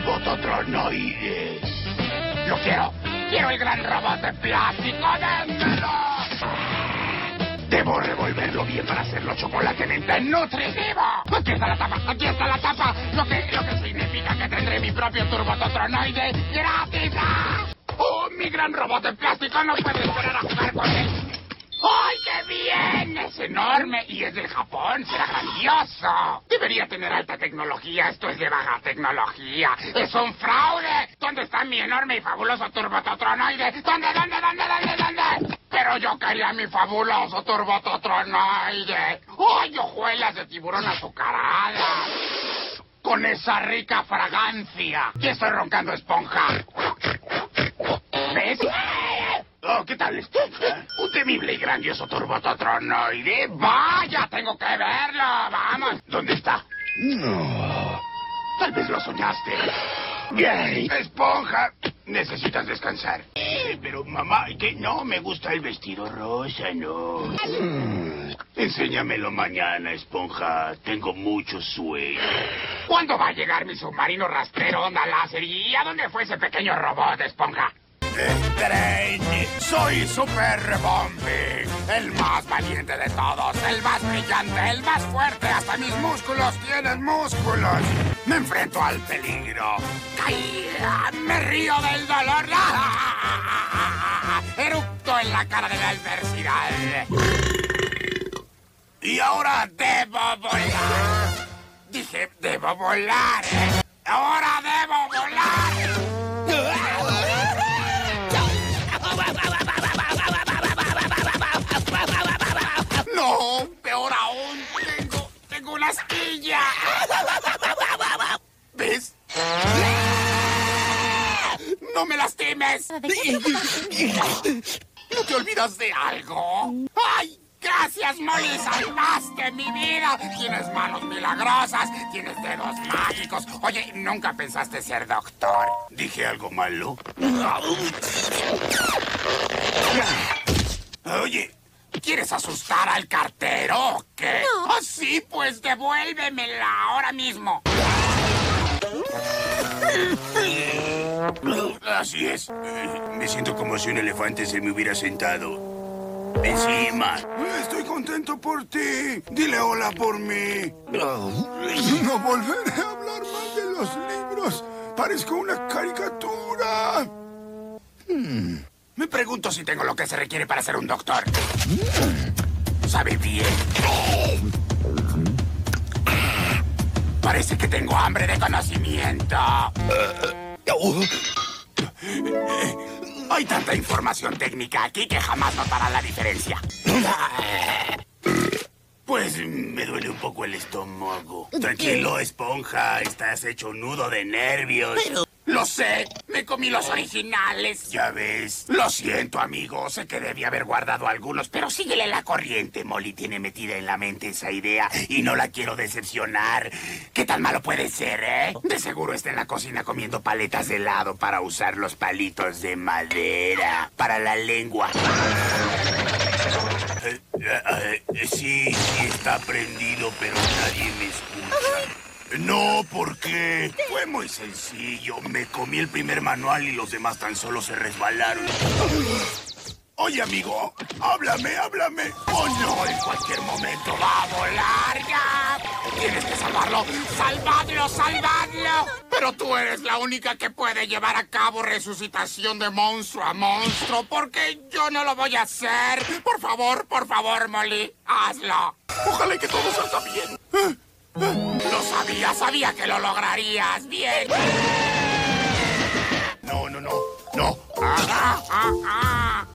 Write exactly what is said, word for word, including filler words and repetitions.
turbototronoides. Lo quiero. Quiero el gran robot de plástico. ¡Démelo! Debo revolverlo bien para hacerlo chocolatemente nutritivo. Aquí está la tapa, aquí está la tapa. Lo que, lo que significa que tendré mi propio turbototronoide gratis. ¡Ah! ¡Oh, mi gran robot de plástico! No puedo esperar a jugar con él. ¡Ay, qué bien! Es enorme y es del Japón. Será grandioso. Debería tener alta tecnología. Esto es de baja tecnología. ¡Es un fraude! ¿Dónde está mi enorme y fabuloso turbototronoide? ¿Dónde, dónde, dónde, dónde, dónde? Pero yo quería mi fabuloso turbototronoide. ¡Ay, hojuelas de tiburón azucarada! Con esa rica fragancia. Y estoy roncando esponja. ¿Ves? Oh, ¿qué tal, esponja? Un temible y grandioso turbototronoide. ¡Vaya, tengo que verlo! ¡Vamos! ¿Dónde está? No. Tal vez lo soñaste. Bien. Esponja, necesitas descansar. Eh, pero, mamá, ¿qué? No, me gusta el vestido rosa, no. Mm. Enséñamelo mañana, esponja. Tengo mucho sueño. ¿Cuándo va a llegar mi submarino rastrero onda láser? ¿Y a dónde fue ese pequeño robot, esponja? ¡Tren! ¡Soy Super Bombi! El más valiente de todos, el más brillante, el más fuerte. Hasta mis músculos tienen músculos. Me enfrento al peligro. ¡Caía! ¡Me río del dolor! ¡Ah! ¡Eructo en la cara de la adversidad! Y ahora debo volar. Dije, debo volar. ¡Ahora debo volar! No, peor aún, tengo, tengo una asquilla. ¿Ves? ¡No me lastimes! ¿No te olvidas de algo? ¡Ay! Gracias, Molly, salvaste mi vida. Tienes manos milagrosas, tienes dedos mágicos. Oye, ¿nunca pensaste ser doctor? ¿Dije algo malo? Oye, ¿quieres asustar al cartero o qué? No. Oh, sí, pues devuélvemela ahora mismo. Así es. Me siento como si un elefante se me hubiera sentado encima. Estoy contento por ti. Dile hola por mí. No volveré a hablar más de los libros. Parezco una caricatura. Hmm. Me pregunto si tengo lo que se requiere para ser un doctor. Sabe bien. Parece que tengo hambre de conocimiento. Hay tanta información técnica aquí que jamás notará la diferencia. Pues me duele un poco el estómago. Tranquilo, esponja. Estás hecho un nudo de nervios. Pero... Lo sé. Me comí los originales. Ya ves. Lo siento, amigo. Sé que debí haber guardado algunos, pero síguele la corriente. Molly tiene metida en la mente esa idea y no la quiero decepcionar. ¿Qué tan malo puede ser, eh? De seguro está en la cocina comiendo paletas de helado para usar los palitos de madera para la lengua. Eh, eh, eh, sí, sí está prendido, pero nadie me escucha. No, ¿por qué? Fue muy sencillo. Me comí el primer manual y los demás tan solo se resbalaron. Oye, amigo, háblame, háblame. Oh, no, en cualquier momento va a volar ya. Tienes que salvarlo. ¡Salvadlo, salvadlo! Pero tú eres la única que puede llevar a cabo resucitación de monstruo a monstruo, porque yo no lo voy a hacer. Por favor, por favor, Molly, hazlo. Ojalá que todo salga bien. ¿Eh? Lo sabía, sabía que lo lograrías. Bien. No, no, no, no. Ah, ah, ah, ah.